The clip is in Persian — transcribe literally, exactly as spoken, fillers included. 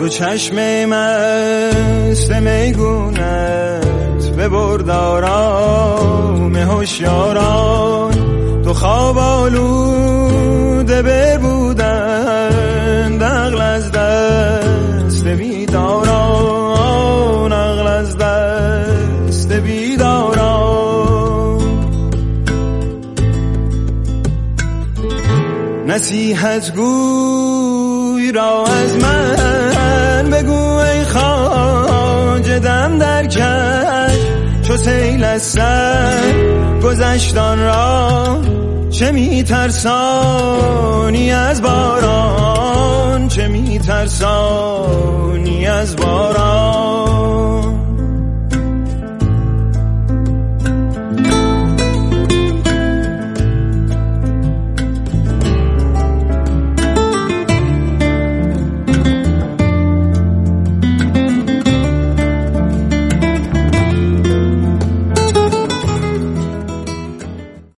دو چشم مست میگونت ببرد آرام هوشیاران، تو خواب آلوده ببودند عقل از دست بیداران، عقل از دست بیداران. نصیحت گوی را از من بگو ای خواجه دم در کش، چو سیل از سر گذشتان را چه می ترسانی از باران، چه می ترسانی از باران.